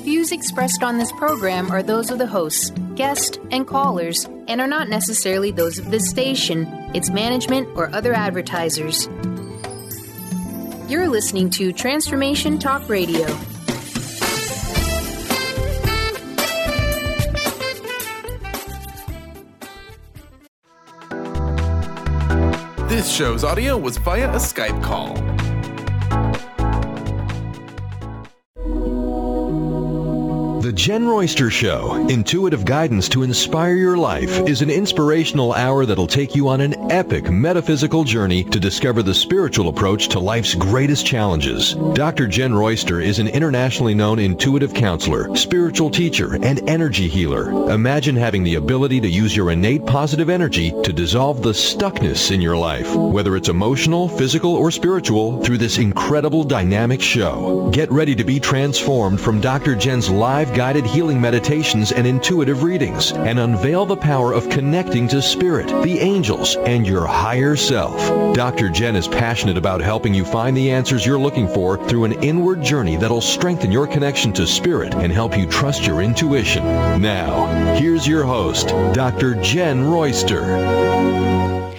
views expressed on this program are those of the hosts, guests, and callers, and are not necessarily those of this station, its management, or other advertisers. You're listening to Transformation Talk Radio. This show's audio was via a Skype call. The Jen Royster Show, intuitive guidance to inspire your life, is an inspirational hour that'll take you on an epic metaphysical journey to discover the spiritual approach to life's greatest challenges. Dr. Jen Royster is an internationally known intuitive counselor, spiritual teacher, and energy healer. Imagine having the ability to use your innate positive energy to dissolve the stuckness in your life, whether it's emotional, physical, or spiritual, through this incredible dynamic show. Get ready to be transformed from Dr. Jen's live guided healing meditations and intuitive readings, and unveil the power of connecting to spirit, the angels, and your higher self. Dr. Jen is passionate about helping you find the answers you're looking for through an inward journey that'll strengthen your connection to spirit and help you trust your intuition. Now, here's your host, Dr. Jen Royster.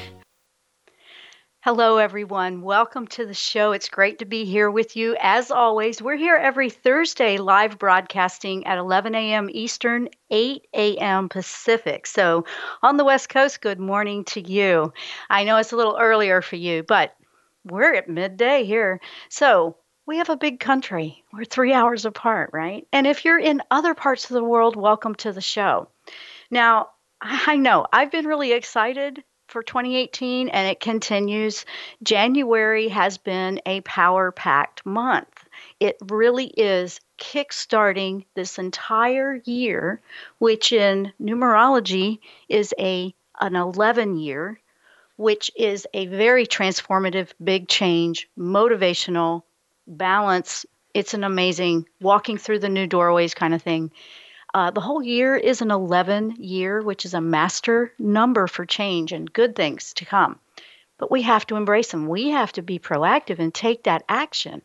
Hello, everyone. Welcome to the show. It's great to be here with you. As always, we're here every Thursday live broadcasting at 11 a.m. Eastern, 8 a.m. Pacific. So on the West Coast, good morning to you. I know it's a little earlier for you, but we're at midday here. So we have a big country. We're 3 hours apart, right? And if you're in other parts of the world, welcome to the show. Now, I know I've been really excited for 2018, and it continues. January has been a power-packed month. It really is kickstarting this entire year, which in numerology is an 11 year, which is a very transformative, big change, motivational, balance. It's an amazing walking through the new doorways kind of thing. The whole year is an 11 year, which is a master number for change and good things to come. But we have to embrace them. We have to be proactive and take that action.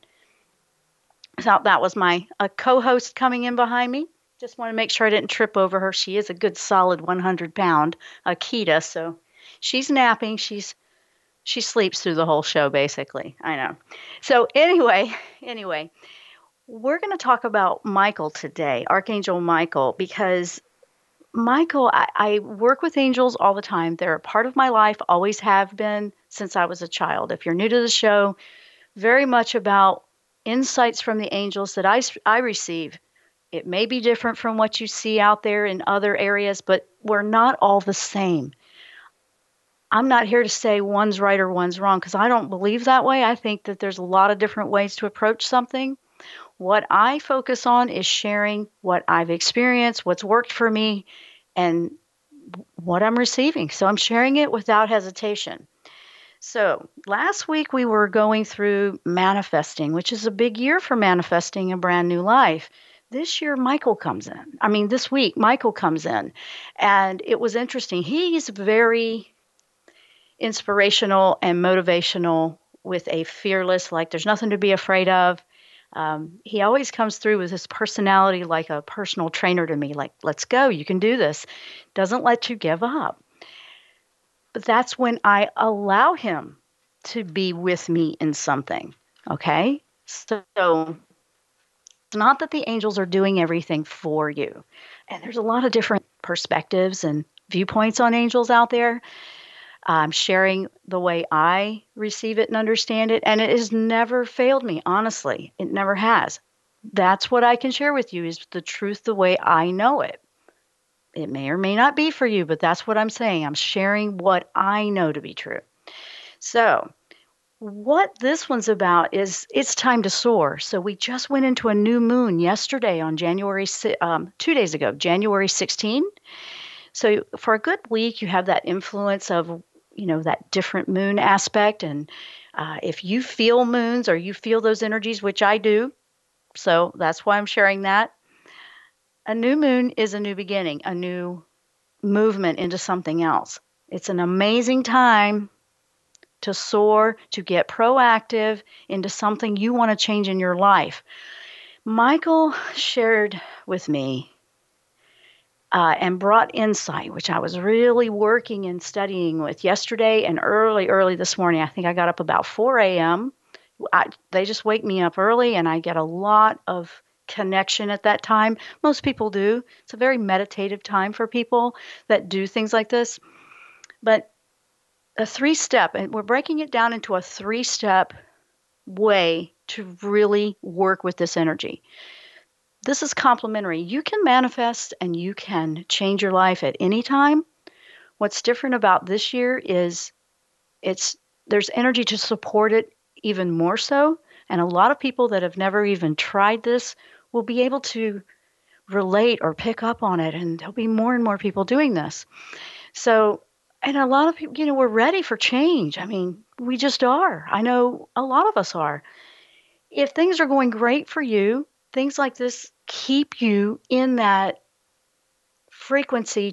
So that was my co-host coming in behind me. Just want to make sure I didn't trip over her. She is a good solid 100-pound Akita. So she's napping. She sleeps through the whole show, basically. I know. So anyway. We're going to talk about Michael today, Archangel Michael, because Michael, I work with angels all the time. They're a part of my life, always have been since I was a child. If you're new to the show, very much about insights from the angels that I receive. It may be different from what you see out there in other areas, but we're not all the same. I'm not here to say one's right or one's wrong, because I don't believe that way. I think that there's a lot of different ways to approach something. What I focus on is sharing what I've experienced, what's worked for me, and what I'm receiving. So I'm sharing it without hesitation. So last week we were going through manifesting, which is a big year for manifesting a brand new life. This week Michael comes in. And it was interesting. He's very inspirational and motivational with a fearless, like there's nothing to be afraid of. He always comes through with his personality like a personal trainer to me, like, let's go, you can do this. Doesn't let you give up. But that's when I allow him to be with me in something, okay? So it's not that the angels are doing everything for you. And there's a lot of different perspectives and viewpoints on angels out there. I'm sharing the way I receive it and understand it, and it has never failed me, honestly. It never has. That's what I can share with you is the truth the way I know it. It may or may not be for you, but that's what I'm saying. I'm sharing what I know to be true. So what this one's about is it's time to soar. So we just went into a new moon yesterday on 2 days ago, January 16. So for a good week, you have that influence of that different moon aspect. And if you feel moons or you feel those energies, which I do, so that's why I'm sharing that. A new moon is a new beginning, a new movement into something else. It's an amazing time to soar, to get proactive into something you want to change in your life. Michael shared with me and brought insight, which I was really working and studying with yesterday and early this morning. I think I got up about 4 a.m. They just wake me up early, and I get a lot of connection at that time. Most people do. It's a very meditative time for people that do things like this. But a 3-step, and we're breaking it down into a 3-step way to really work with this energy. This is complementary. You can manifest and you can change your life at any time. What's different about this year is there's energy to support it even more so. And a lot of people that have never even tried this will be able to relate or pick up on it. And there'll be more and more people doing this. So, and a lot of people, we're ready for change. I mean, we just are. I know a lot of us are. If things are going great for you, things like this keep you in that frequency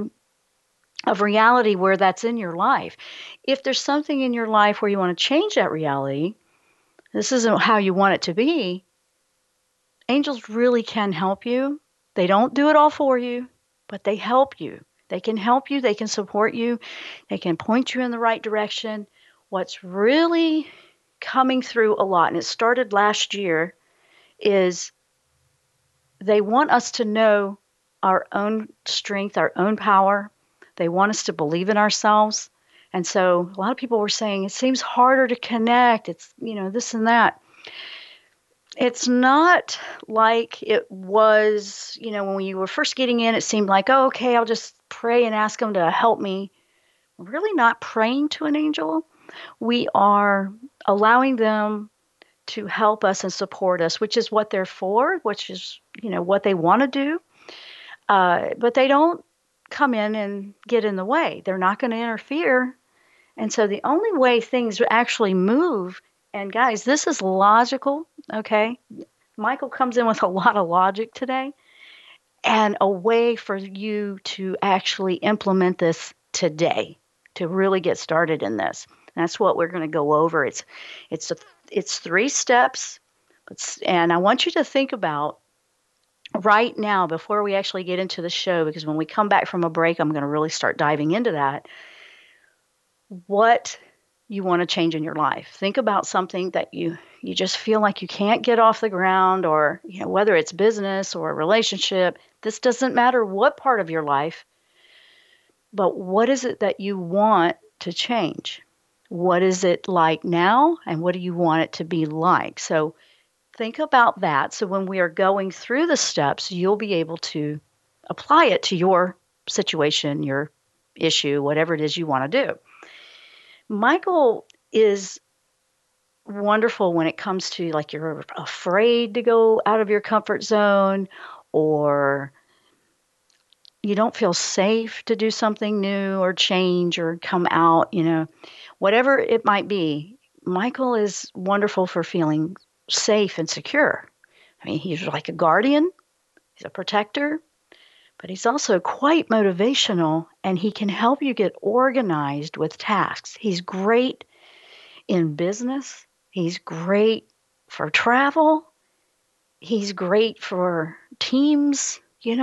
of reality where that's in your life. If there's something in your life where you want to change that reality, this isn't how you want it to be, angels really can help you. They don't do it all for you, but they help you. They can help you. They can support you. They can point you in the right direction. What's really coming through a lot, and it started last year, is they want us to know our own strength, our own power. They want us to believe in ourselves. And so a lot of people were saying it seems harder to connect. It's, this and that. It's not like it was, when you were first getting in, it seemed like, oh, okay, I'll just pray and ask them to help me. We're really not praying to an angel. We are allowing them to help us and support us, which is what they're for, which is, what they want to do. But they don't come in and get in the way. They're not going to interfere. And so the only way things actually move, and guys, this is logical, okay? Michael comes in with a lot of logic today, and a way for you to actually implement this today, to really get started in this. And that's what we're going to go over. It's 3 steps, and I want you to think about right now, before we actually get into the show, because when we come back from a break, I'm going to really start diving into that, what you want to change in your life. Think about something that you just feel like you can't get off the ground, or whether it's business or a relationship. This doesn't matter what part of your life, but what is it that you want to change? What is it like now, and what do you want it to be like? So think about that. So when we are going through the steps, you'll be able to apply it to your situation, your issue, whatever it is you want to do. Michael is wonderful when it comes to, like, you're afraid to go out of your comfort zone, or you don't feel safe to do something new or change or come out, whatever it might be. Michael is wonderful for feeling safe and secure. I mean, he's like a guardian, he's a protector, but he's also quite motivational, and he can help you get organized with tasks. He's great in business. He's great for travel. He's great for teams,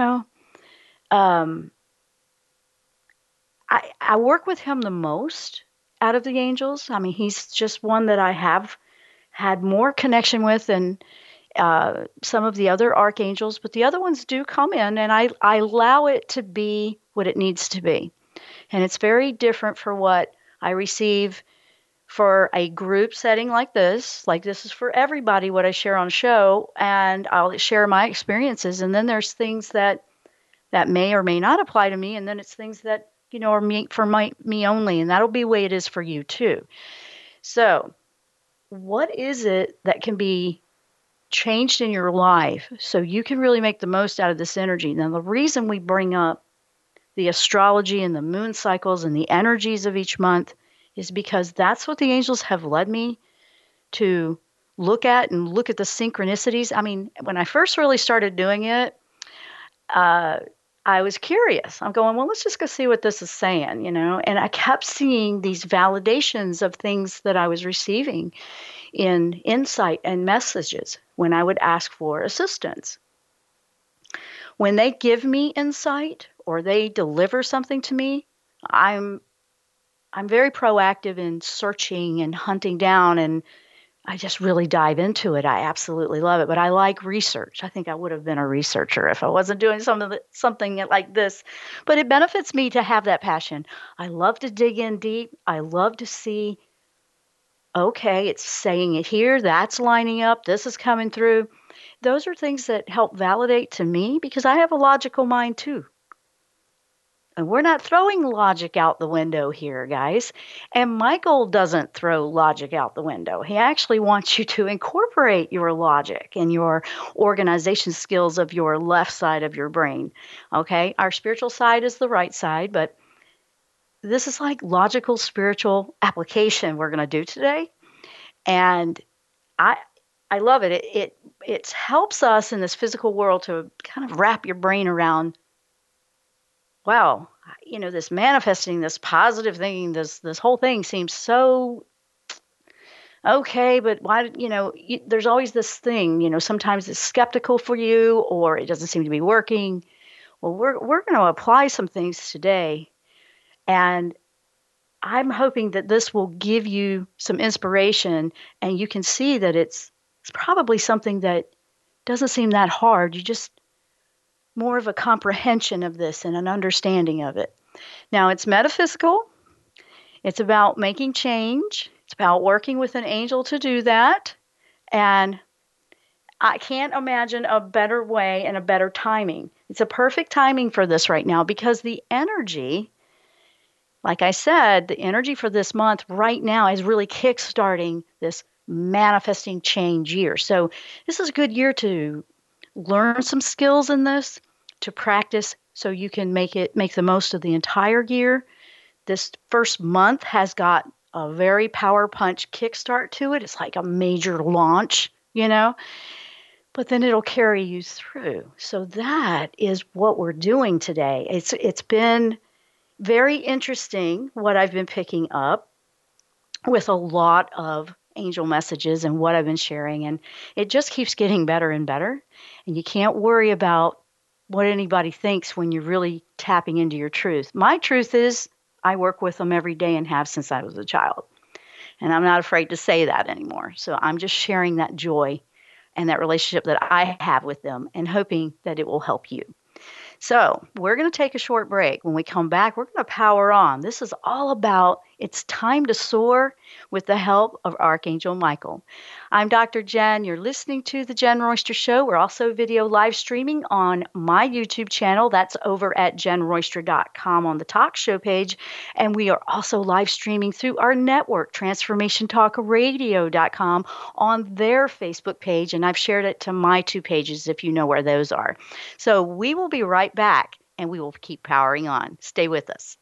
I work with him the most out of the angels. I mean, he's just one that I have had more connection with than some of the other archangels, but the other ones do come in, and I allow it to be what it needs to be. And it's very different for what I receive for a group setting like this. Like, this is for everybody, what I share on show, and I'll share my experiences. And then there's things that may or may not apply to me, and then it's things that, are me only, and that'll be the way it is for you too. So what is it that can be changed in your life so you can really make the most out of this energy? Now, the reason we bring up the astrology and the moon cycles and the energies of each month is because that's what the angels have led me to look at the synchronicities. I mean, when I first really started doing it, I was curious. I'm going, well, let's just go see what this is saying, And I kept seeing these validations of things that I was receiving. in insight and messages when I would ask for assistance. When they give me insight or they deliver something to me, I'm very proactive in searching and hunting down, and I just really dive into it. I absolutely love it, but I like research. I think I would have been a researcher if I wasn't doing something like this, but it benefits me to have that passion. I love to dig in deep. I love to see, okay, it's saying it here, that's lining up, this is coming through. Those are things that help validate to me because I have a logical mind too. And we're not throwing logic out the window here, guys. And Michael doesn't throw logic out the window. He actually wants you to incorporate your logic and your organization skills of your left side of your brain. Okay? Our spiritual side is the right side, but this is like logical spiritual application we're going to do today. And I love it. It helps us in this physical world to kind of wrap your brain around, wow, this manifesting, this positive thinking, this whole thing seems so okay, but why, there's always this thing, sometimes it's skeptical for you or it doesn't seem to be working. Well, we're going to apply some things today, and I'm hoping that this will give you some inspiration and you can see that it's probably something that doesn't seem that hard. You just more of a comprehension of this and an understanding of it. Now, it's metaphysical. It's about making change. It's about working with an angel to do that. And I can't imagine a better way and a better timing. It's a perfect timing for this right now because the energy, like I said, the energy for this month right now is really kickstarting this manifesting change year. So this is a good year to learn some skills in this, to practice so you can make the most of the entire year. This first month has got a very power punch kickstart to it. It's like a major launch, but then it'll carry you through. So that is what we're doing today. It's been very interesting what I've been picking up with a lot of angel messages and what I've been sharing, and it just keeps getting better and better. And you can't worry about what anybody thinks when you're really tapping into your truth. My truth is I work with them every day and have since I was a child. And I'm not afraid to say that anymore. So I'm just sharing that joy and that relationship that I have with them and hoping that it will help you. So we're going to take a short break. When we come back, we're going to power on. This is all about it's time to soar with the help of Archangel Michael. I'm Dr. Jen. You're listening to The Jen Royster Show. We're also video live streaming on my YouTube channel. That's over at jenroyster.com on the talk show page. And we are also live streaming through our network, transformationtalkradio.com, on their Facebook page. And I've shared it to my 2 pages if you know where those are. So we will be right back and we will keep powering on. Stay with us.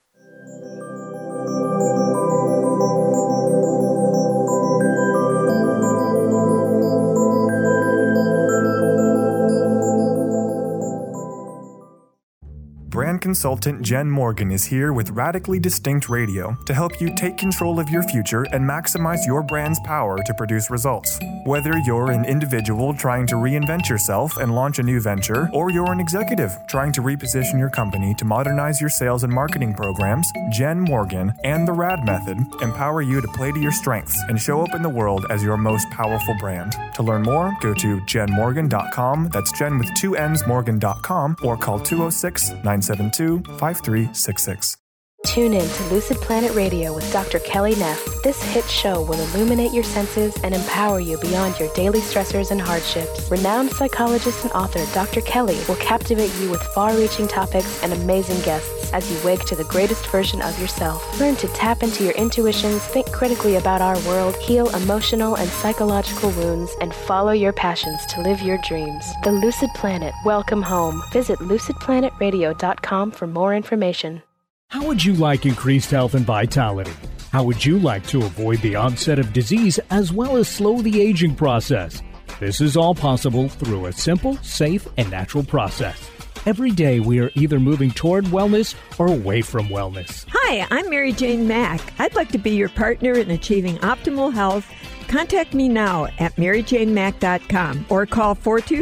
Brand consultant Jen Morgan is here with Radically Distinct Radio to help you take control of your future and maximize your brand's power to produce results. Whether you're an individual trying to reinvent yourself and launch a new venture, or you're an executive trying to reposition your company to modernize your sales and marketing programs, Jen Morgan and the RAD Method empower you to play to your strengths and show up in the world as your most powerful brand. To learn more, go to jenmorgan.com, that's Jen with 2 N's, Morgan.com, or call 206-972-5366. Tune in to Lucid Planet Radio with Dr. Kelly Neff. This hit show will illuminate your senses and empower you beyond your daily stressors and hardships. Renowned psychologist and author Dr. Kelly will captivate you with far-reaching topics and amazing guests as you wake to the greatest version of yourself. Learn to tap into your intuitions, think critically about our world, heal emotional and psychological wounds, and follow your passions to live your dreams. The Lucid Planet. Welcome home. Visit lucidplanetradio.com for more information. How would you like increased health and vitality? How would you like to avoid the onset of disease as well as slow the aging process? This is all possible through a simple, safe, and natural process. Every day we are either moving toward wellness or away from wellness. Hi, I'm Mary Jane Mack. I'd like to be your partner in achieving optimal health Contact me now at maryjanemack.com or call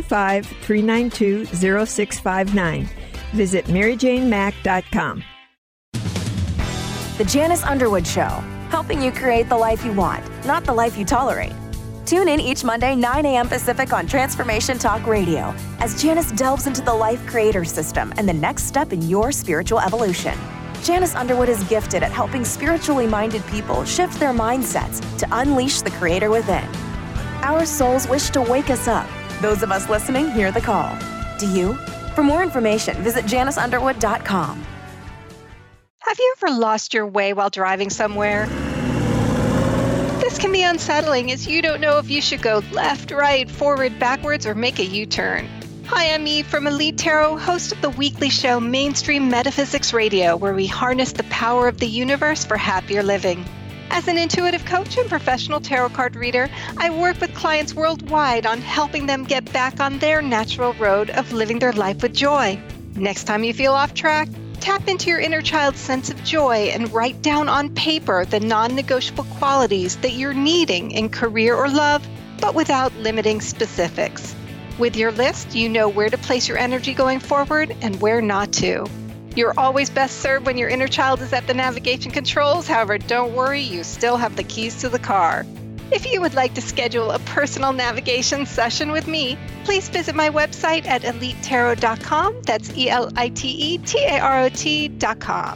425-392-0659. Visit maryjanemack.com. The Janice Underwood Show, helping you create the life you want, not the life you tolerate. Tune in each Monday, 9 a.m. Pacific on Transformation Talk Radio as Janice delves into the Life Creator System and the next step in your spiritual evolution. Janice Underwood is gifted at helping spiritually minded people shift their mindsets to unleash the Creator within. Our souls wish to wake us up. Those of us listening hear the call. Do you? For more information, visit janiceunderwood.com. Have you ever lost your way while driving somewhere? This can be unsettling as you don't know if you should go left, right, forward, backwards, or make a U-turn. Hi, I'm Eve from Elite Tarot, host of the weekly show Mainstream Metaphysics Radio, where we harness the power of the universe for happier living. As an intuitive coach and professional tarot card reader, I work with clients worldwide on helping them get back on their natural road of living their life with joy. Next time you feel off track, tap into your inner child's sense of joy and write down on paper the non-negotiable qualities that you're needing in career or love, but without limiting specifics. With your list, you know where to place your energy going forward and where not to. You're always best served when your inner child is at the navigation controls. However, don't worry, you still have the keys to the car. If you would like to schedule a personal navigation session with me, please visit my website at elitetarot.com. That's ELITETAROT.com.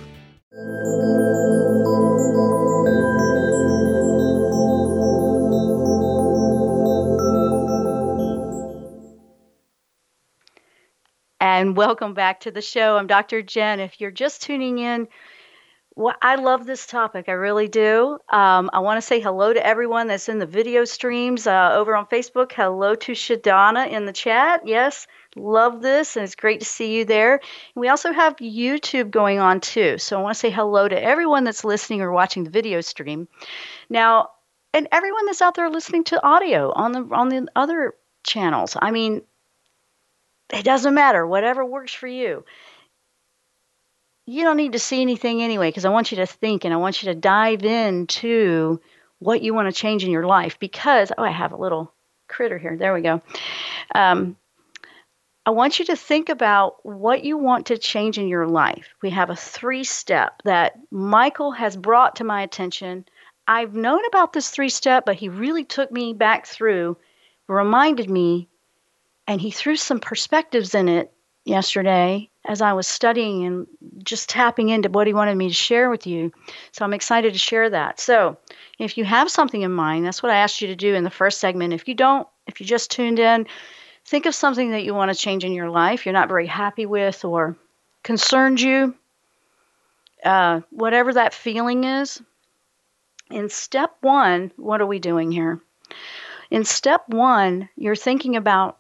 And welcome back to the show. I'm Dr. Jen. If you're just tuning in, I love this topic. I really do. I want to say hello to everyone that's in the video streams over on Facebook. Hello to Shadana in the chat. Yes, love this, and it's great to see you there. And we also have YouTube going on too. So I want to say hello to everyone that's listening or watching the video stream. Now, and everyone that's out there listening to audio on the other channels. I mean, it doesn't matter, whatever works for you. You don't need to see anything anyway, because I want you to think and I want you to dive into what you want to change in your life. Because, I have a little critter here. There we go. I want you to think about what you want to change in your life. We have a 3-step that Michael has brought to my attention. I've known about this 3-step, but he really took me back through, reminded me, and he threw some perspectives in it yesterday as I was studying and just tapping into what he wanted me to share with you. So I'm excited to share that. So if you have something in mind, that's what I asked you to do in the first segment. If you don't, if you just tuned in, think of something that you want to change in your life you're not very happy with or concerns you, whatever that feeling is. In step 1, what are we doing here? In step 1, you're thinking about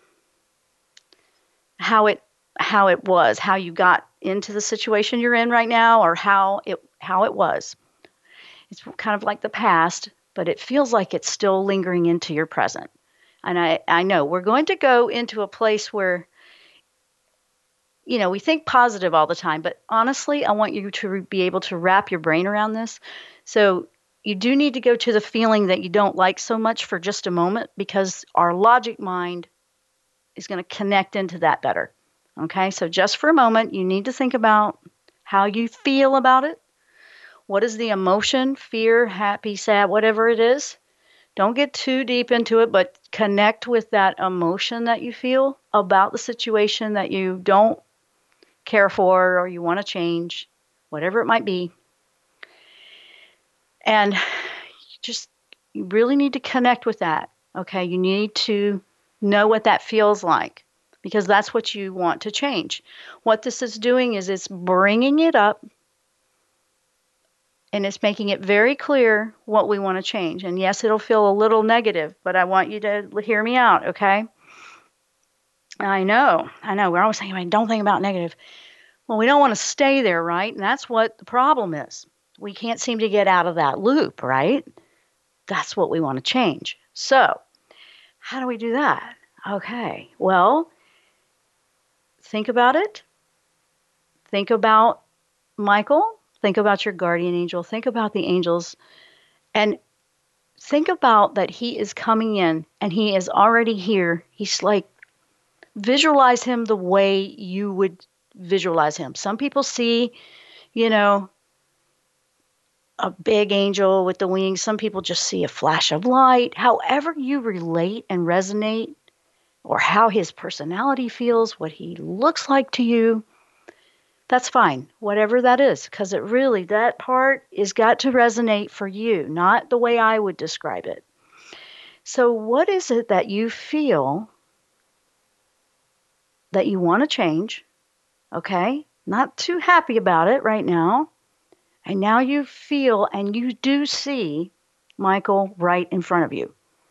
how you got into the situation you're in right now, or how it was. It's kind of like the past, but it feels like it's still lingering into your present. And I know we're going to go into a place where, we think positive all the time, but honestly, I want you to be able to wrap your brain around this. So you do need to go to the feeling that you don't like so much for just a moment, because our logic mind is going to connect into that better. Okay, so just for a moment, you need to think about how you feel about it. What is the emotion, fear, happy, sad, whatever it is. Don't get too deep into it, but connect with that emotion that you feel about the situation that you don't care for or you want to change, whatever it might be. And you really need to connect with that. Okay, you need to know what that feels like, because that's what you want to change. What this is doing is it's bringing it up and it's making it very clear what we want to change. And yes, it'll feel a little negative, but I want you to hear me out, okay? I know. We're always saying, don't think about negative. Well, we don't want to stay there, right? And that's what the problem is. We can't seem to get out of that loop, right? That's what we want to change. So, how do we do that? Okay, well, think about it. Think about Michael. Think about your guardian angel. Think about the angels. And think about that he is coming in and he is already here. He's like, visualize him the way you would visualize him. Some people see, a big angel with the wings. Some people just see a flash of light. However you relate and resonate, or how his personality feels, what he looks like to you, that's fine, whatever that is, because that part is got to resonate for you, not the way I would describe it. So what is it that you feel that you want to change? Okay, not too happy about it right now. And now you feel and you do see Michael right in front of you.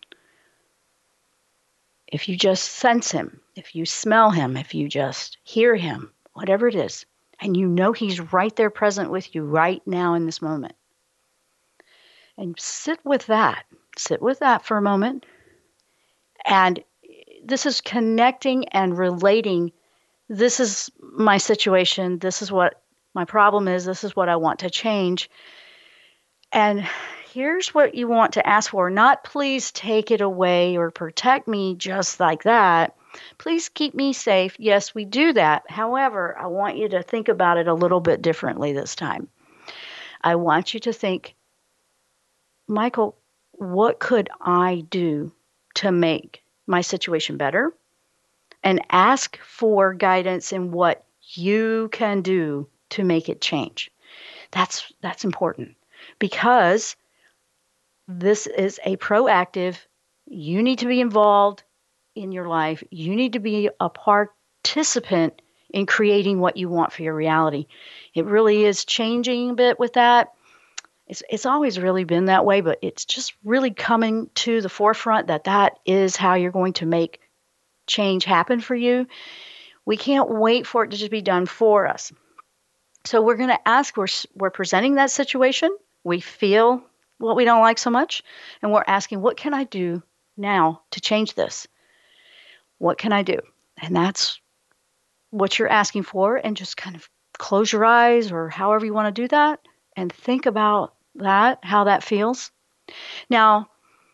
If you just sense him, if you smell him, if you just hear him, whatever it is, and you know he's right there present with you right now in this moment. And sit with that. Sit with that for a moment. And this is connecting and relating. This is my situation. This is what my problem is. This is what I want to change. And here's what you want to ask for. Not please take it away or protect me just like that. Please keep me safe. Yes, we do that. However, I want you to think about it a little bit differently this time. I want you to think, Michael, what could I do to make my situation better? And ask for guidance in what you can do to make it change. That's important, because this is a proactive, you need to be involved in your life. You need to be a participant in creating what you want for your reality. It really is changing a bit with that. It's always really been that way, but it's just really coming to the forefront that is how you're going to make change happen for you. We can't wait for it to just be done for us. So we're going to ask, we're presenting that situation. We feel what we don't like so much, and we're asking, what can I do now to change this? What can I do? And that's what you're asking for. And just kind of close your eyes, or however you want to do that, and think about that, how that feels. Now,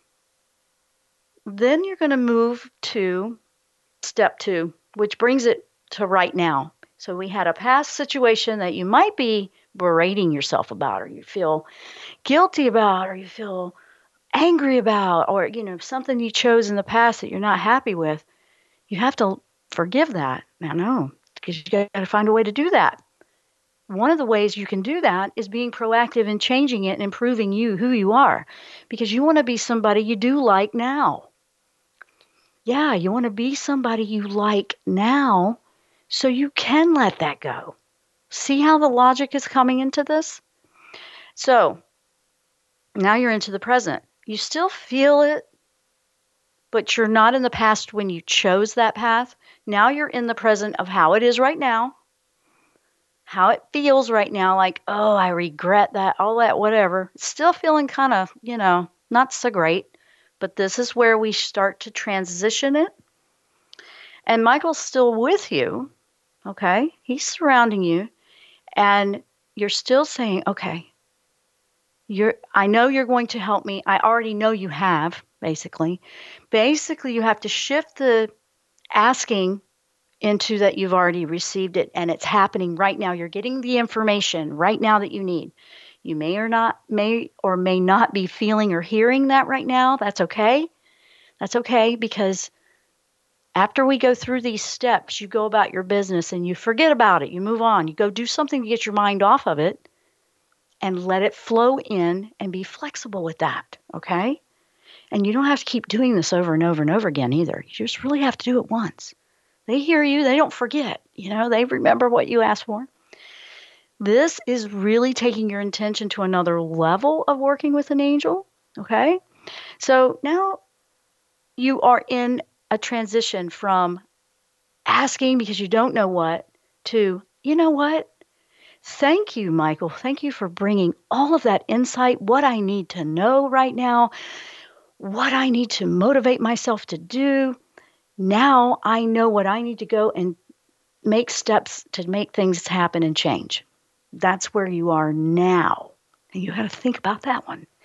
then you're going to move to step 2, which brings it to right now. So we had a past situation that you might be berating yourself about, or you feel guilty about, or you feel angry about, or, something you chose in the past that you're not happy with. You have to forgive that. I know, because you got to find a way to do that. One of the ways you can do that is being proactive in changing it and improving who you are, because you want to be somebody you do like now. Yeah, you want to be somebody you like now, so you can let that go. See how the logic is coming into this? So now you're into the present. You still feel it, but you're not in the past when you chose that path. Now you're in the present of how it is right now, how it feels right now, like, oh, I regret that, all that, whatever. It's still feeling kind of, not so great, but this is where we start to transition it. And Michael's still with you, okay? He's surrounding you, and you're still saying, okay, I know you're going to help me. I already know you have, basically. Basically, you have to shift the asking into that you've already received it, and it's happening right now. You're getting the information right now that you need. You may or may not be feeling or hearing that right now. That's okay. That's okay, because after we go through these steps, you go about your business and you forget about it. You move on. You go do something to get your mind off of it and let it flow in, and be flexible with that, okay? And you don't have to keep doing this over and over and over again either. You just really have to do it once. They hear you. They don't forget. They remember what you asked for. This is really taking your intention to another level of working with an angel, okay? So now you are in a transition from asking because you don't know what to, you know what? Thank you, Michael. Thank you for bringing all of that insight, what I need to know right now, what I need to motivate myself to do. Now I know what I need to go and make steps to make things happen and change. That's where you are now. And you got to think about that one.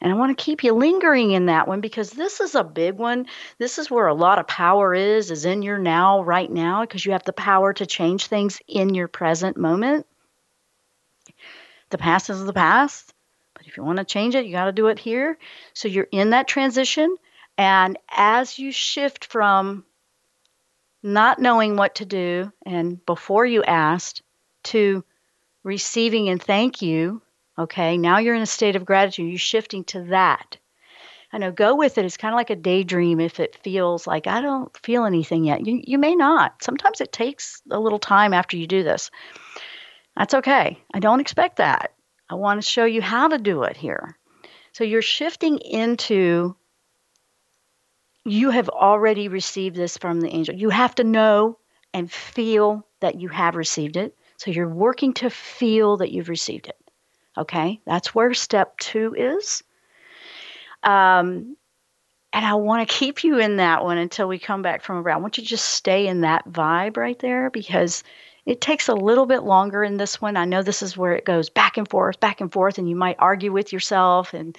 And I want to keep you lingering in that one because this is a big one. This is where a lot of power is in your now, right now, because you have the power to change things in your present moment. The past is the past, but if you want to change it, you got to do it here. So you're in that transition. And as you shift from not knowing what to do and before you asked to receiving and thank you, okay, now you're in a state of gratitude. You're shifting to that. I know, go with it. It's kind of like a daydream if it feels like I don't feel anything yet. You may not. Sometimes it takes a little time after you do this. That's okay. I don't expect that. I want to show you how to do it here. So you're shifting into, you have already received this from the angel. You have to know and feel that you have received it. So you're working to feel that you've received it. Okay, that's where step 2 is. And I want to keep you in that one until we come back from around. I want you to just stay in that vibe right there because it takes a little bit longer in this one. I know this is where it goes back and forth, and you might argue with yourself and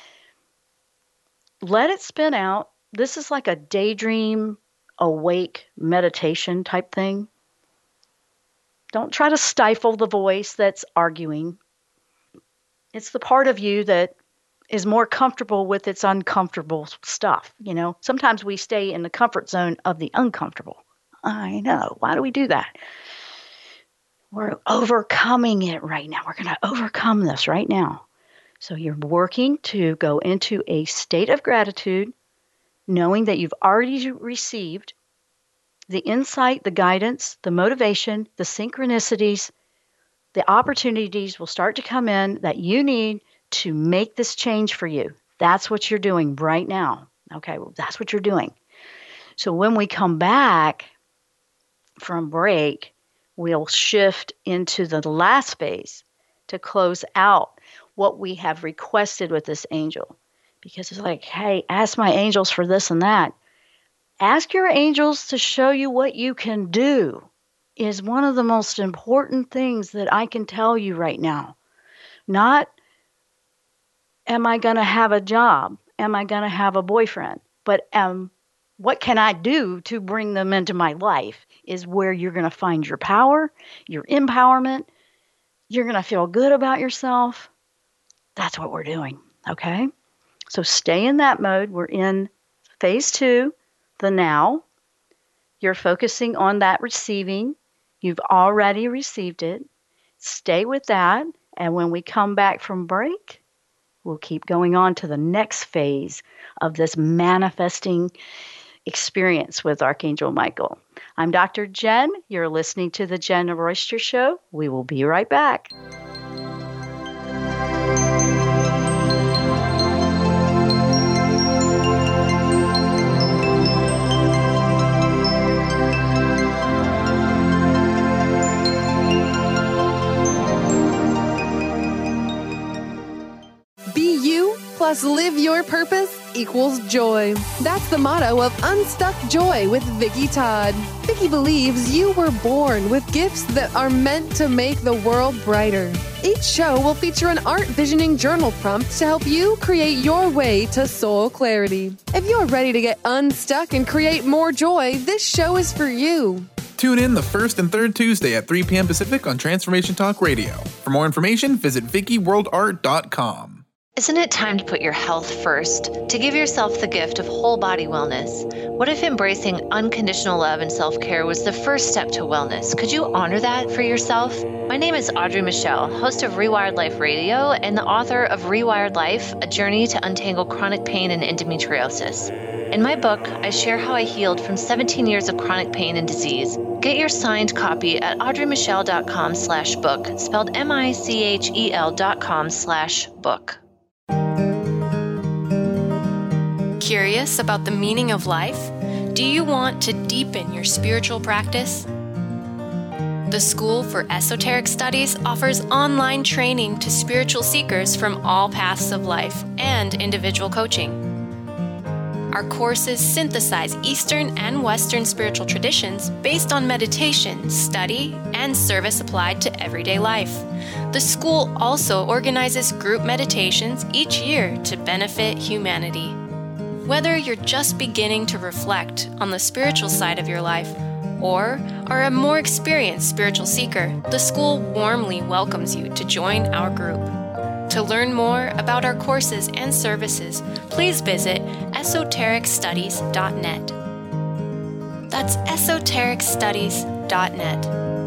let it spin out. This is like a daydream, awake meditation type thing. Don't try to stifle the voice that's arguing. It's the part of you that is more comfortable with its uncomfortable stuff. You know, sometimes we stay in the comfort zone of the uncomfortable. I know. Why do we do that? We're overcoming it right now. We're going to overcome this right now. So you're working to go into a state of gratitude, knowing that you've already received the insight, the guidance, the motivation, the synchronicities, the opportunities will start to come in that you need to make this change for you. That's what you're doing right now. Okay, well, that's what you're doing. So when we come back from break, we'll shift into the last phase to close out what we have requested with this angel. Because it's like, hey, ask my angels for this and that. Ask your angels to show you what you can do is one of the most important things that I can tell you right now. Not, am I going to have a job? Am I going to have a boyfriend? But what can I do to bring them into my life is where you're going to find your power, your empowerment. You're going to feel good about yourself. That's what we're doing, okay? So stay in that mode. We're in phase 2, the now. You're focusing on that receiving. You've already received it. Stay with that. And when we come back from break, we'll keep going on to the next phase of this manifesting experience with Archangel Michael. I'm Dr. Jen. You're listening to The Jen Royster Show. We will be right back. Plus live your purpose equals joy. That's the motto of Unstuck Joy with Vicki Todd. Vicki believes you were born with gifts that are meant to make the world brighter. Each show will feature an art visioning journal prompt to help you create your way to soul clarity. If you're ready to get unstuck and create more joy, this show is for you. Tune in the first and third Tuesday at 3 p.m. Pacific on Transformation Talk Radio. For more information, visit VickiWorldArt.com. Isn't it time to put your health first? To give yourself the gift of whole body wellness? What if embracing unconditional love and self-care was the first step to wellness? Could you honor that for yourself? My name is Audrey Michelle, host of Rewired Life Radio and the author of Rewired Life, A Journey to Untangle Chronic Pain and Endometriosis. In my book, I share how I healed from 17 years of chronic pain and disease. Get your signed copy at audreymichelle.com/book, spelled MICHEL.com/book. Curious about the meaning of life? Do you want to deepen your spiritual practice? The School for Esoteric Studies offers online training to spiritual seekers from all paths of life and individual coaching. Our courses synthesize Eastern and Western spiritual traditions based on meditation, study, and service applied to everyday life. The school also organizes group meditations each year to benefit humanity. Whether you're just beginning to reflect on the spiritual side of your life or are a more experienced spiritual seeker, the school warmly welcomes you to join our group. To learn more about our courses and services, please visit esotericstudies.net. That's esotericstudies.net.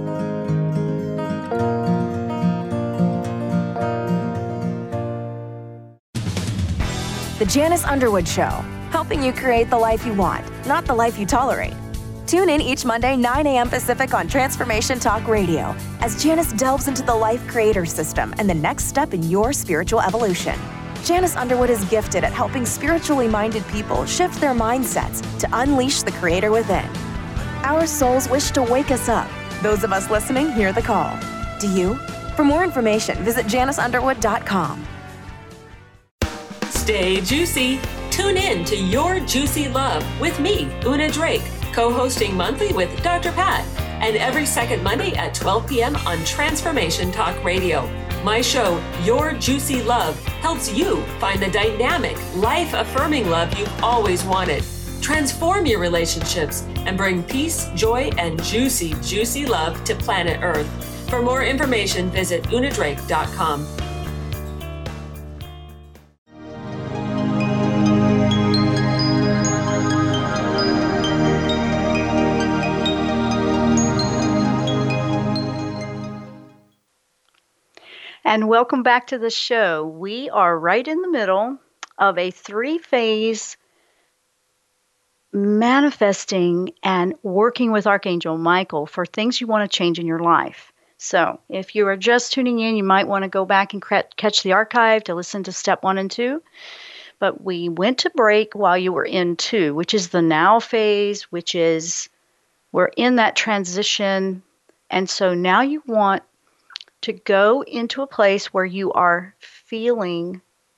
The Janice Underwood Show, helping you create the life you want, not the life you tolerate. Tune in each Monday, 9 a.m. Pacific on Transformation Talk Radio as Janice delves into the life creator system and the next step in your spiritual evolution. Janice Underwood is gifted at helping spiritually minded people shift their mindsets to unleash the creator within. Our souls wish to wake us up. Those of us listening hear the call. Do you? For more information, visit janiceunderwood.com. Stay juicy. Tune in to Your Juicy Love with me, Una Drake, co-hosting monthly with Dr. Pat, and every second Monday at 12 p.m. on Transformation Talk Radio. My show, Your Juicy Love, helps you find the dynamic, life-affirming love you've always wanted. Transform your relationships and bring peace, joy, and juicy, juicy love to planet Earth. For more information, visit unadrake.com. And welcome back to the show. We are right in the middle of a 3-phase manifesting and working with Archangel Michael for things you want to change in your life. So if you are just tuning in, you might want to go back and catch the archive to listen to step 1 and 2. But we went to break while you were in 2, which is the now phase, which is we're in that transition. And so now you want to go into a place where you are feeling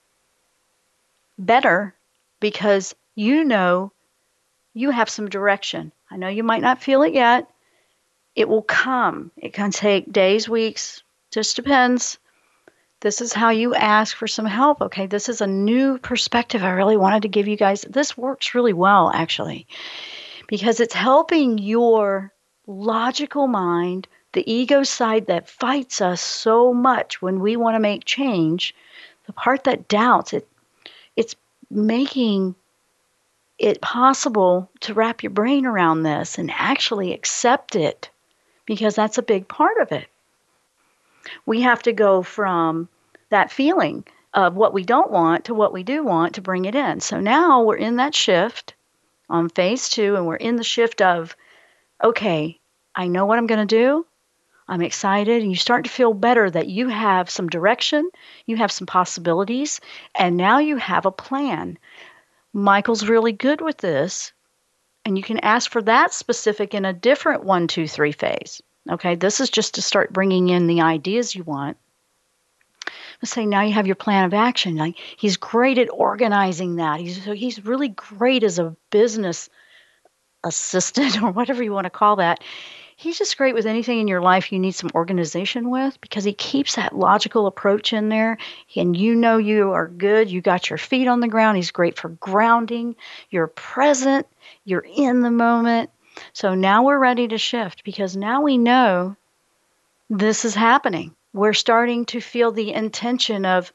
better because you know you have some direction. I know you might not feel it yet. It will come. It can take days, weeks, just depends. This is how you ask for some help. Okay, this is a new perspective I really wanted to give you guys. This works really well, actually, because it's helping your logical mind, the ego side that fights us so much when we want to make change, the part that doubts, it's making it possible to wrap your brain around this and actually accept it, because that's a big part of it. We have to go from that feeling of what we don't want to what we do want to bring it in. So now we're in that shift on phase 2, and we're in the shift of, okay, I know what I'm going to do. I'm excited, and you start to feel better that you have some direction, you have some possibilities, and now you have a plan. Michael's really good with this, and you can ask for that specific in a different 1, 2, 3 phase. Okay, this is just to start bringing in the ideas you want. Let's say now you have your plan of action. Like, he's great at organizing that. He's really great as a business assistant or whatever you want to call that. He's just great with anything in your life you need some organization with, because he keeps that logical approach in there. And you know you are good. You got your feet on the ground. He's great for grounding. You're present. You're in the moment. So now we're ready to shift, because now we know this is happening. We're starting to feel the intention of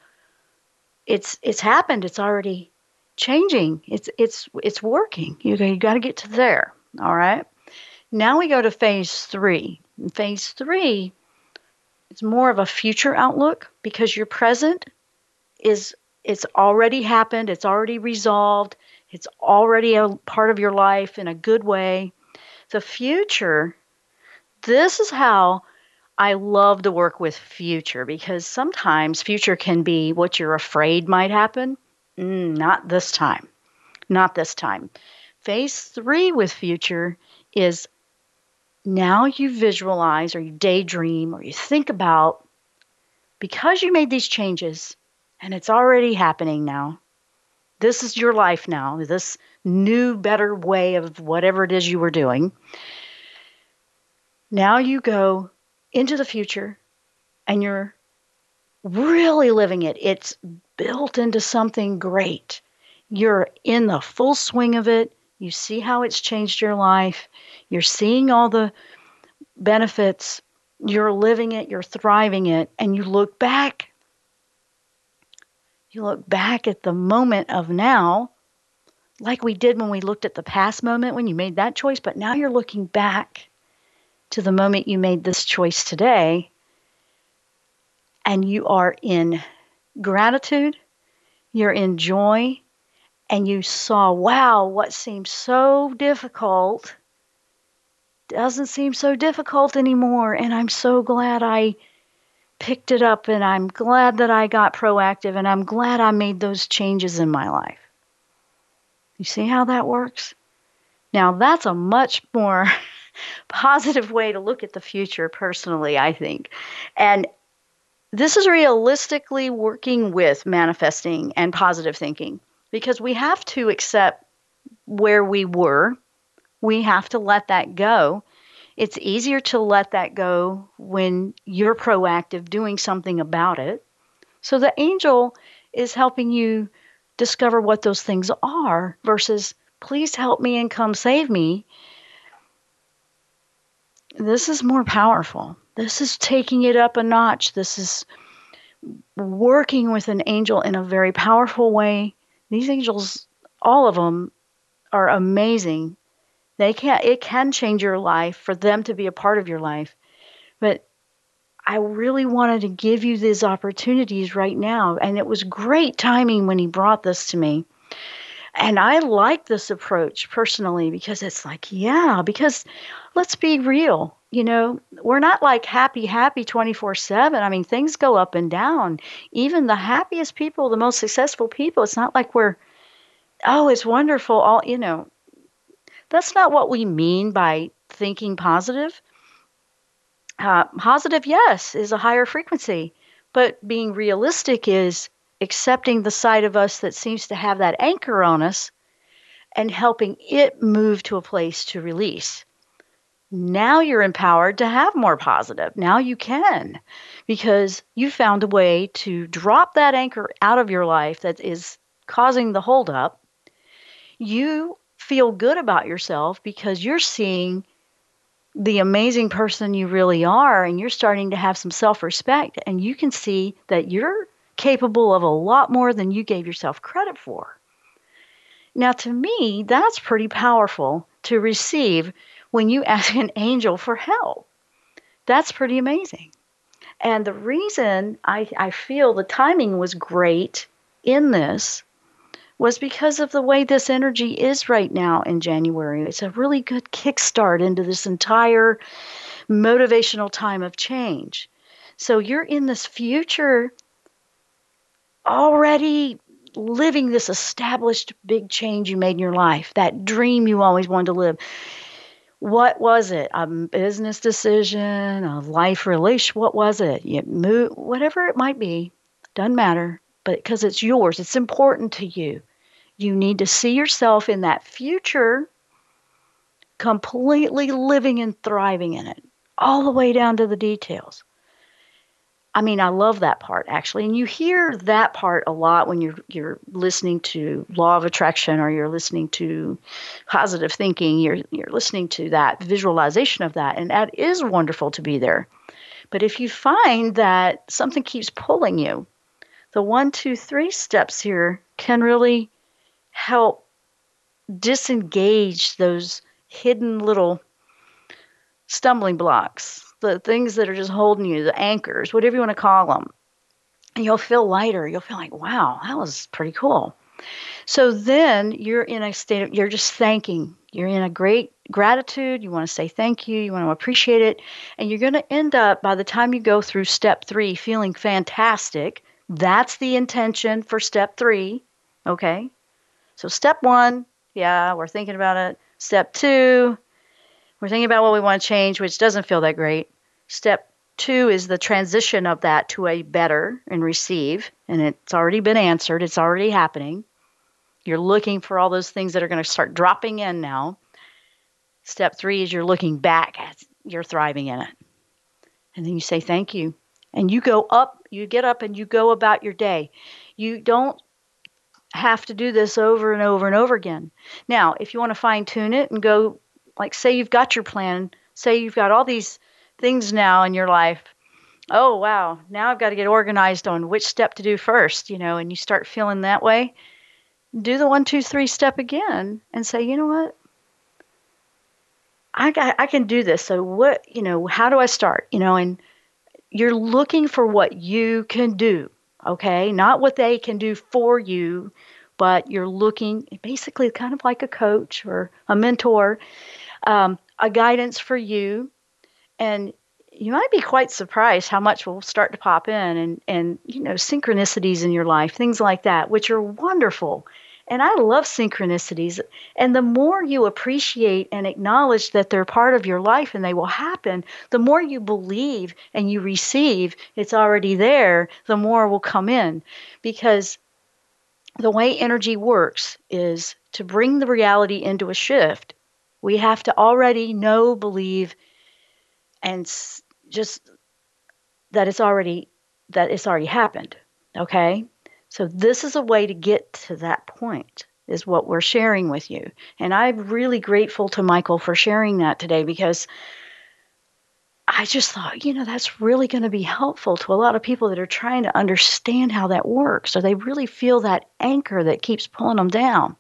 it's happened. It's already changing. It's working. You got to get to there. All right. Now we go to phase 3. In phase 3, it's more of a future outlook, because your present it's already happened. It's already resolved. It's already a part of your life in a good way. The future, this is how I love to work with future, because sometimes future can be what you're afraid might happen. Not this time. Not this time. Phase 3 with future is now you visualize, or you daydream, or you think about, because you made these changes and it's already happening now, This is your life now, this new, better way of whatever it is you were doing. Now you go into the future and you're really living it. It's built into something great. You're in the full swing of it. You see how it's changed your life. You're seeing all the benefits. You're living it. You're thriving it. And you look back. You look back at the moment of now, like we did when we looked at the past moment when you made that choice. But now you're looking back to the moment you made this choice today. And you are in gratitude. You're in joy. And you saw, wow, what seemed so difficult doesn't seem so difficult anymore. And I'm so glad I picked it up, and I'm glad that I got proactive, and I'm glad I made those changes in my life. You see how that works? Now, that's a much more positive way to look at the future, personally, I think. And this is realistically working with manifesting and positive thinking. Because we have to accept where we were. We have to let that go. It's easier to let that go when you're proactive doing something about it. So the angel is helping you discover what those things are versus, please help me and come save me. This is more powerful. This is taking it up a notch. This is working with an angel in a very powerful way. These angels, all of them, are amazing. It can change your life for them to be a part of your life. But I really wanted to give you these opportunities right now. And it was great timing when he brought this to me. And I like this approach personally because it's like, because let's be real. We're not like happy 24/7. I mean, things go up and down. Even the happiest people, the most successful people, it's not like we're, it's wonderful. That's not what we mean by thinking positive. Positive, yes, is a higher frequency. But being realistic is accepting the side of us that seems to have that anchor on us and helping it move to a place to release. Now you're empowered to have more positive. Now you can, because you found a way to drop that anchor out of your life that is causing the holdup. You feel good about yourself because you're seeing the amazing person you really are, and you're starting to have some self-respect, and you can see that you're capable of a lot more than you gave yourself credit for. Now, to me, that's pretty powerful to receive when you ask an angel for help. That's pretty amazing. And the reason I feel the timing was great in this was because of the way this energy is right now in January. It's a really good kickstart into this entire motivational time of change. So you're in this future already living this established big change you made in your life, that dream you always wanted to live. What was it? A business decision, a life relation? What was it? You move, whatever it might be, doesn't matter. But because it's yours, it's important to you. You need to see yourself in that future, completely living and thriving in it, all the way down to the details. I mean, I love that part, actually. And you hear that part a lot when you're listening to Law of Attraction, or you're listening to positive thinking. You're listening to that visualization of that. And that is wonderful to be there. But if you find that something keeps pulling you, the 1, 2, 3 steps here can really help disengage those hidden little stumbling blocks, the things that are just holding you, the anchors, whatever you want to call them. And you'll feel lighter. You'll feel like, wow, that was pretty cool. So then you're in a state of, you're just thanking. You're in a great gratitude. You want to say thank you. You want to appreciate it. And you're going to end up, by the time you go through step 3, feeling fantastic. That's the intention for step 3. Okay. So step 1, we're thinking about it. Step 2, we're thinking about what we want to change, which doesn't feel that great. Step 2 is the transition of that to a better and receive. And it's already been answered. It's already happening. You're looking for all those things that are going to start dropping in now. Step 3 is you're looking back as you're thriving in it. And then you say thank you. And you go up, you get up and you go about your day. You don't have to do this over and over and over again. Now, if you want to fine tune it and go, like say you've got your plan, say you've got all these things now in your life. Oh, wow, now I've got to get organized on which step to do first, and you start feeling that way. Do the 1, 2, 3 step again and say, you know what? I can do this. So what, how do I start? And you're looking for what you can do, okay? Not what they can do for you, but you're looking basically kind of like a coach or a mentor, a guidance for you. And you might be quite surprised how much will start to pop in and synchronicities in your life, things like that, which are wonderful. And I love synchronicities. And the more you appreciate and acknowledge that they're part of your life and they will happen, the more you believe and you receive it's already there, the more will come in. Because the way energy works is to bring the reality into a shift, we have to already know, believe, and just that it's already happened. Okay? So this is a way to get to that point, is what we're sharing with you. And I'm really grateful to Michael for sharing that today, because I just thought, that's really going to be helpful to a lot of people that are trying to understand how that works, or they really feel that anchor that keeps pulling them down.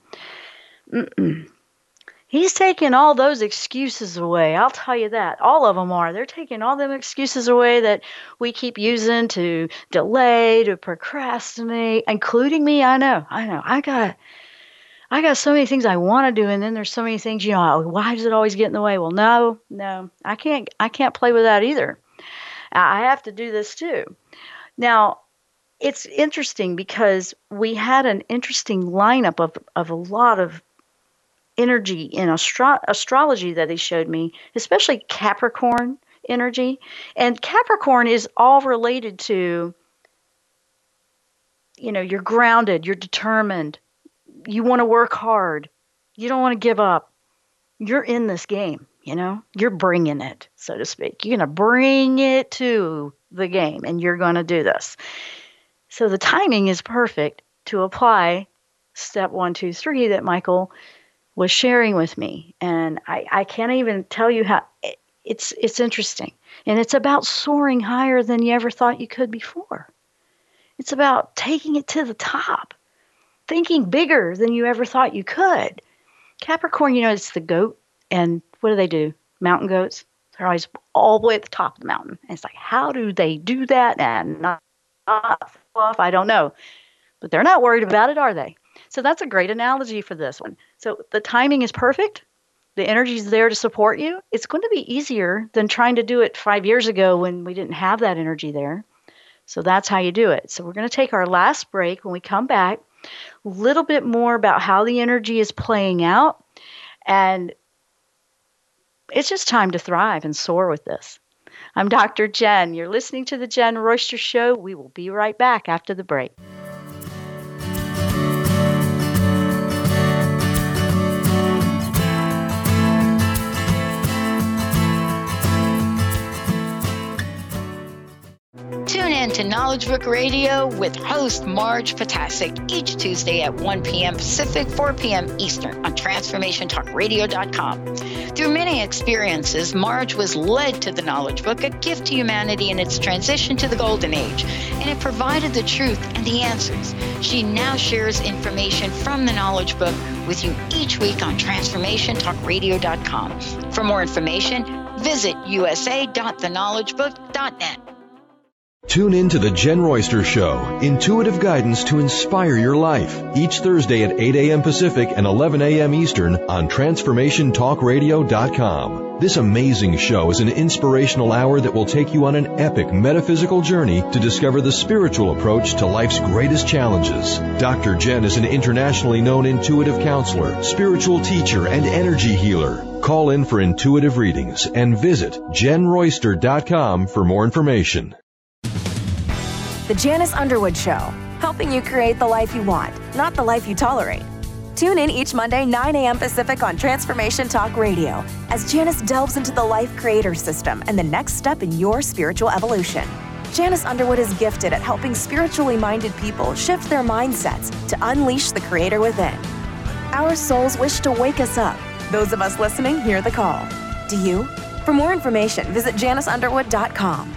He's taking all those excuses away. I'll tell you that. All of them are. They're taking all them excuses away that we keep using to delay, to procrastinate, including me. I know. I got so many things I want to do, and then there's so many things, why does it always get in the way? Well, no, I can't play with that either. I have to do this too. Now, it's interesting because we had an interesting lineup of a lot of energy in astrology that they showed me, especially Capricorn energy. And Capricorn is all related to, you're grounded, you're determined, you want to work hard, you don't want to give up. You're in this game, you're bringing it, so to speak. You're going to bring it to the game and you're going to do this. So the timing is perfect to apply step 1, 2, 3 that Michael was sharing with me. And I can't even tell you how it's interesting. And it's about soaring higher than you ever thought you could before. It's about taking it to the top, thinking bigger than you ever thought you could. Capricorn, it's the goat. And what do? Mountain goats. They're always all the way at the top of the mountain. And it's like, how do they do that and not fall off? I don't know. But they're not worried about it, are they? So that's a great analogy for this one. So the timing is perfect. The energy is there to support you. It's going to be easier than trying to do it 5 years ago when we didn't have that energy there. So that's how you do it. So we're going to take our last break. When we come back, a little bit more about how the energy is playing out. And it's just time to thrive and soar with this. I'm Dr. Jen. You're listening to The Jen Royster Show. We will be right back after the break. Tune in to Knowledge Book Radio with host Marge Potasic each Tuesday at 1 p.m. Pacific, 4 p.m. Eastern on TransformationTalkRadio.com. Through many experiences, Marge was led to the Knowledge Book, a gift to humanity in its transition to the Golden Age, and it provided the truth and the answers. She now shares information from the Knowledge Book with you each week on TransformationTalkRadio.com. For more information, visit usa.theknowledgebook.net. Tune in to The Jen Royster Show, intuitive guidance to inspire your life, each Thursday at 8 a.m. Pacific and 11 a.m. Eastern on TransformationTalkRadio.com. This amazing show is an inspirational hour that will take you on an epic metaphysical journey to discover the spiritual approach to life's greatest challenges. Dr. Jen is an internationally known intuitive counselor, spiritual teacher, and energy healer. Call in for intuitive readings and visit JenRoyster.com for more information. The Janice Underwood Show, helping you create the life you want, not the life you tolerate. Tune in each Monday, 9 a.m. Pacific on Transformation Talk Radio as Janice delves into the Life Creator System and the next step in your spiritual evolution. Janice Underwood is gifted at helping spiritually minded people shift their mindsets to unleash the creator within. Our souls wish to wake us up. Those of us listening hear the call. Do you? For more information, visit janiceunderwood.com.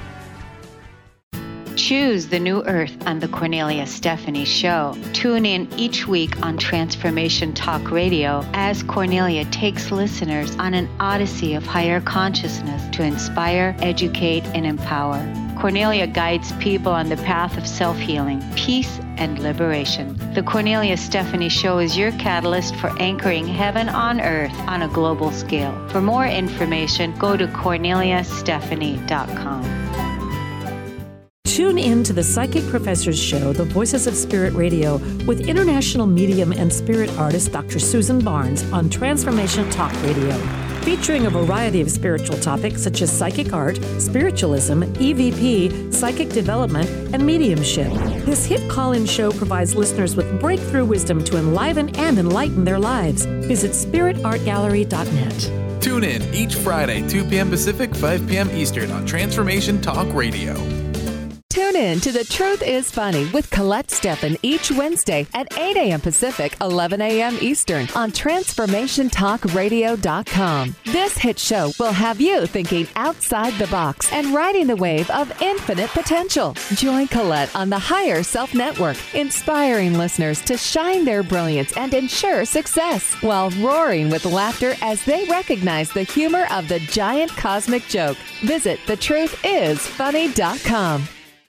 Choose the new earth on the Cornelia Stephanie Show. Tune in each week on Transformation Talk Radio as Cornelia takes listeners on an odyssey of higher consciousness to inspire, educate, and empower. Cornelia guides people on the path of self-healing, peace, and liberation. The Cornelia Stephanie Show is your catalyst for anchoring heaven on earth on a global scale. For more information, go to corneliastephanie.com. Tune in to the Psychic Professors Show, The Voices of Spirit Radio, with international medium and spirit artist Dr. Susan Barnes on Transformation Talk Radio, featuring a variety of spiritual topics such as psychic art, spiritualism, EVP, psychic development, and mediumship. This hit call-in show provides listeners with breakthrough wisdom to enliven and enlighten their lives. Visit spiritartgallery.net. Tune in each Friday, 2 p.m. Pacific, 5 p.m. Eastern on Transformation Talk Radio. Tune in to The Truth is Funny with Colette Steffen each Wednesday at 8 a.m. Pacific, 11 a.m. Eastern on TransformationTalkRadio.com. This hit show will have you thinking outside the box and riding the wave of infinite potential. Join Colette on the Higher Self Network, inspiring listeners to shine their brilliance and ensure success while roaring with laughter as they recognize the humor of the giant cosmic joke. Visit TheTruthIsFunny.com.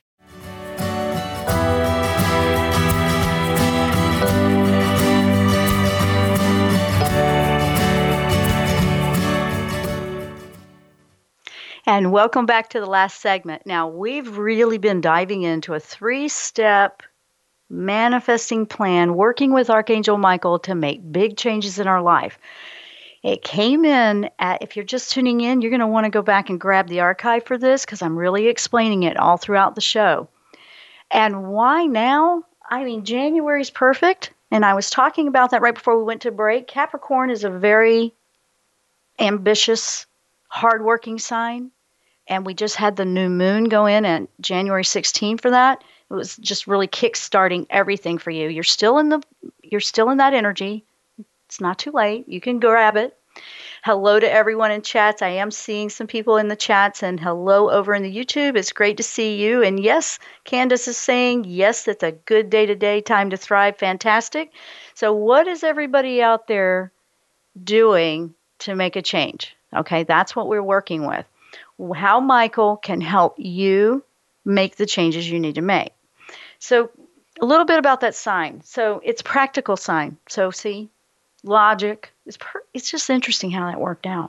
And welcome back to the last segment. Now, we've really been diving into a 3-step manifesting plan, working with Archangel Michael to make big changes in our life. It came in at, if you're just tuning in, you're going to want to go back and grab the archive for this because I'm really explaining it all throughout the show. And why now? I mean, January's perfect. And I was talking about that right before we went to break. Capricorn is a very ambitious, hardworking sign. And we just had the new moon go in at January 16th for that. It was just really kick-starting everything for you. You're still in that energy. It's not too late. You can grab it. Hello to everyone in chats. I am seeing some people in the chats, and hello over in the YouTube. It's great to see you. And yes, Candace is saying, yes, it's a good day-to-day, time to thrive. Fantastic. So what is everybody out there doing to make a change? Okay, that's what we're working with. How Michael can help you make the changes you need to make. So a little bit about that sign. So it's practical sign. So see, logic. It's just interesting how that worked out.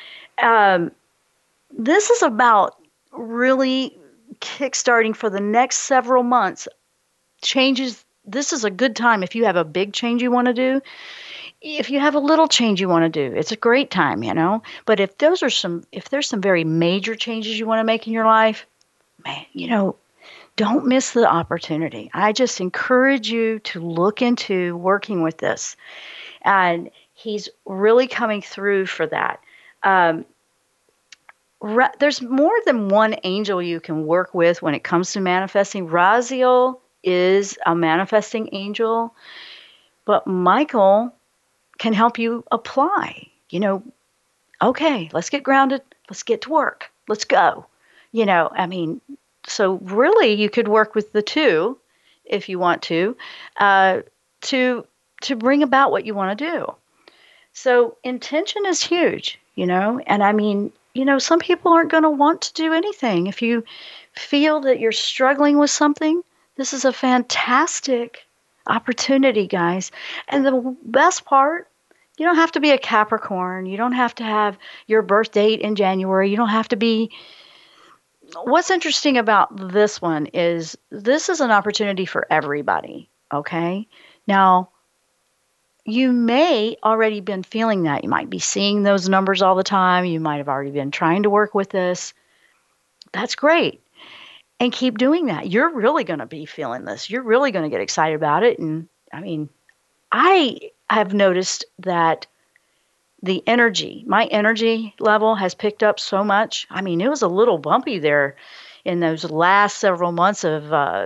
This is about really kickstarting for the next several months. Changes. This is a good time if you have a big change you want to do. If you have a little change you want to do, it's a great time, you know. But if there's some very major changes you want to make in your life, man, you know, don't miss the opportunity. I just encourage you to look into working with this. And he's really coming through for that. There's more than one angel you can work with when it comes to manifesting. Raziel is a manifesting angel, but Michael can help you apply. You know, okay, let's get grounded. Let's get to work. Let's go. You know, I mean, so really you could work with the two if you want to bring about what you want to do. So intention is huge, you know, and I mean, you know, some people aren't going to want to do anything. If you feel that you're struggling with something, this is a fantastic opportunity, guys. And the best part, you don't have to be a Capricorn. You don't have to have your birth date in January. You don't have to be. What's interesting about this one is this is an opportunity for everybody, okay? Now, you may already been feeling that. You might be seeing those numbers all the time. You might have already been trying to work with this. That's great. And keep doing that. You're really going to be feeling this. You're really going to get excited about it. And I mean, I have noticed that my energy level has picked up so much. I mean, it was a little bumpy there in those last several months of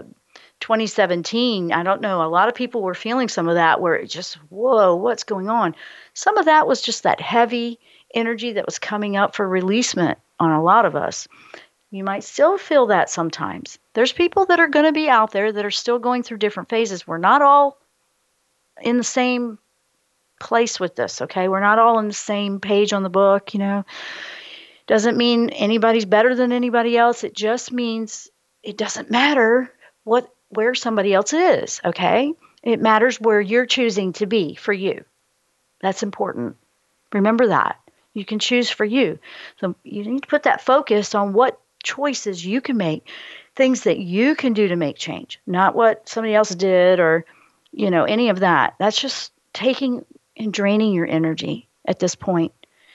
2017. I don't know. A lot of people were feeling some of that where it just, whoa, what's going on? Some of that was just that heavy energy that was coming up for releasement on a lot of us. You might still feel that sometimes. There's people that are going to be out there that are still going through different phases. We're not all in the same place with this, okay? We're not all on the same page on the book, Doesn't mean anybody's better than anybody else. It just means it doesn't matter where somebody else is, okay? It matters where you're choosing to be for you. That's important. Remember that. You can choose for you. So you need to put that focus on what choices you can make, things that you can do to make change, not what somebody else did or, any of that. That's just taking and draining your energy at this point.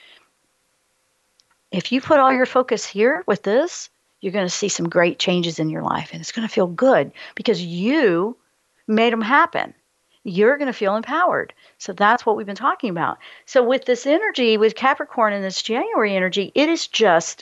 If you put all your focus here with this, you're going to see some great changes in your life, and it's going to feel good because you made them happen. You're going to feel empowered. So that's what we've been talking about. So with this energy, with Capricorn and this January energy, it is just,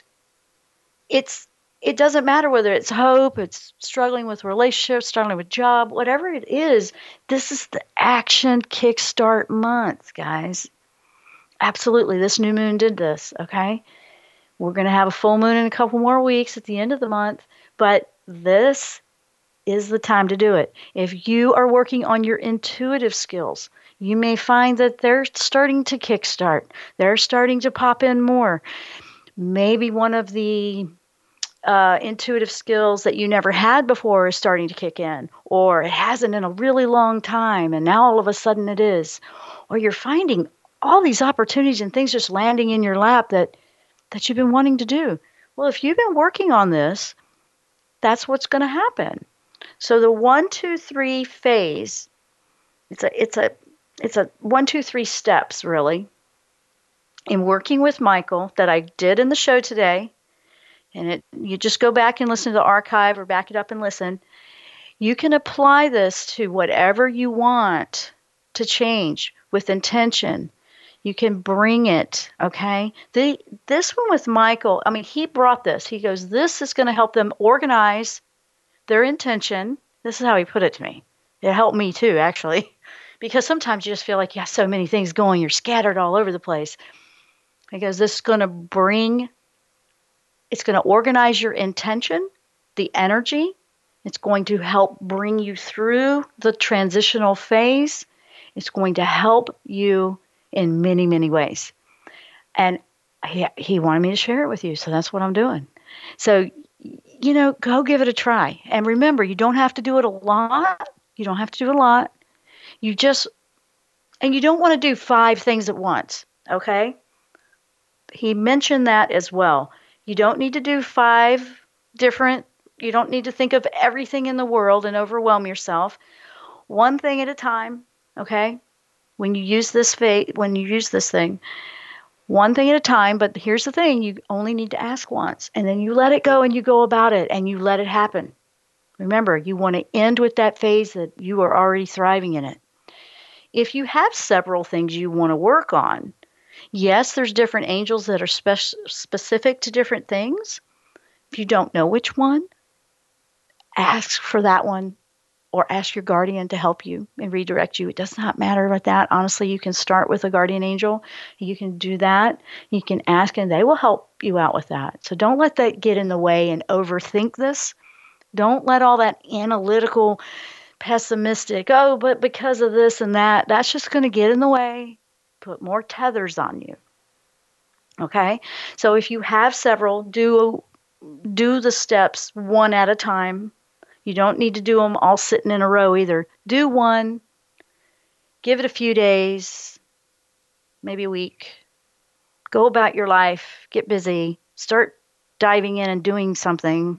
it doesn't matter whether it's hope, it's struggling with relationships, struggling with job, whatever it is, this is the action kickstart month, guys. Absolutely. This new moon did this, okay? We're going to have a full moon in a couple more weeks at the end of the month, but this is the time to do it. If you are working on your intuitive skills, you may find that they're starting to kickstart. They're starting to pop in more. Maybe one of the intuitive skills that you never had before is starting to kick in, or it hasn't in a really long time, and now all of a sudden it is. Or you're finding all these opportunities and things just landing in your lap that you've been wanting to do. Well, if you've been working on this, that's what's going to happen. So the 1, 2, 3 phase, it's a 1, 2, 3 steps really in working with Michael that I did in the show today. And you just go back and listen to the archive or back it up and listen. You can apply this to whatever you want to change with intention. You can bring it, okay? This one with Michael, I mean, he brought this. He goes, this is going to help them organize their intention. This is how he put it to me. It helped me too, actually, because sometimes you just feel like you have so many things going. You're scattered all over the place. He goes, this is going to it's going to organize your intention, the energy. It's going to help bring you through the transitional phase. It's going to help you in many, many ways. And he wanted me to share it with you, so that's what I'm doing. So, go give it a try. And remember, you don't have to do it a lot. You don't have to do a lot. You don't want to do 5 things at once, okay? He mentioned that as well. You don't need to do 5 different, you don't need to think of everything in the world and overwhelm yourself. One thing at a time, okay? When you use this thing, one thing at a time, but here's the thing, you only need to ask once, and then you let it go and you go about it and you let it happen. Remember, you want to end with that phase that you are already thriving in it. If you have several things you want to work on, yes, there's different angels that are specific to different things. If you don't know which one, ask for that one or ask your guardian to help you and redirect you. It does not matter about that. Honestly, you can start with a guardian angel. You can do that. You can ask and they will help you out with that. So don't let that get in the way and overthink this. Don't let all that analytical, pessimistic, but because of this and that, that's just going to get in the way. Put more tethers on you. Okay? So if you have several, do the steps one at a time. You don't need to do them all sitting in a row either. Do one. Give it a few days, maybe a week. Go about your life. Get busy. Start diving in and doing something.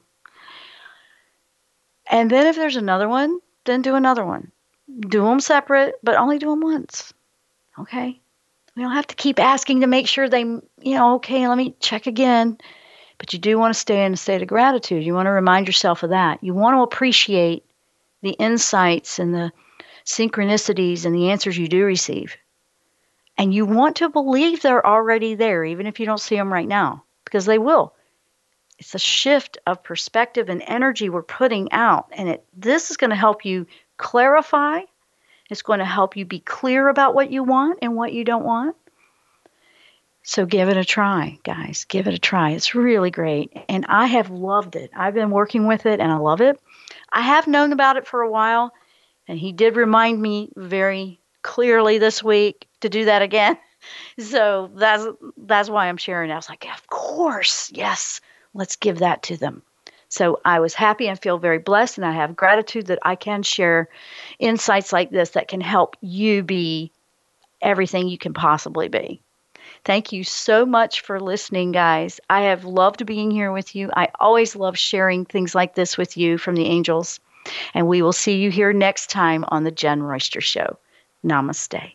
And then if there's another one, then do another one. Do them separate, but only do them once. Okay? We don't have to keep asking to make sure they, okay, let me check again. But you do want to stay in a state of gratitude. You want to remind yourself of that. You want to appreciate the insights and the synchronicities and the answers you do receive. And you want to believe they're already there, even if you don't see them right now, because they will. It's a shift of perspective and energy we're putting out. And this is going to help you clarify. It's going to help you be clear about what you want and what you don't want. So give it a try, guys. Give it a try. It's really great. And I have loved it. I've been working with it and I love it. I have known about it for a while. And he did remind me very clearly this week to do that again. So that's why I'm sharing it. I was like, of course, yes, let's give that to them. So I was happy and feel very blessed, and I have gratitude that I can share insights like this that can help you be everything you can possibly be. Thank you so much for listening, guys. I have loved being here with you. I always love sharing things like this with you from the angels. And we will see you here next time on The Jen Royster Show. Namaste.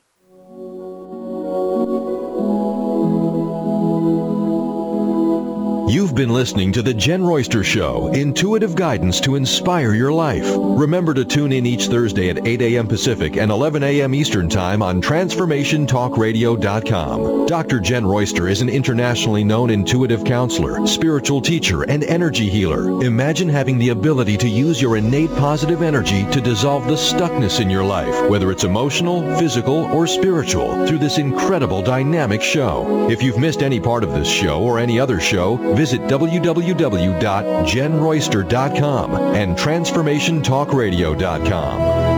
You've been listening to The Jen Royster Show, intuitive guidance to inspire your life. Remember to tune in each Thursday at 8 a.m. Pacific and 11 a.m. Eastern Time on TransformationTalkRadio.com. Dr. Jen Royster is an internationally known intuitive counselor, spiritual teacher, and energy healer. Imagine having the ability to use your innate positive energy to dissolve the stuckness in your life, whether it's emotional, physical, or spiritual, through this incredible dynamic show. If you've missed any part of this show or any other show, visit www.jenroyster.com and TransformationTalkRadio.com.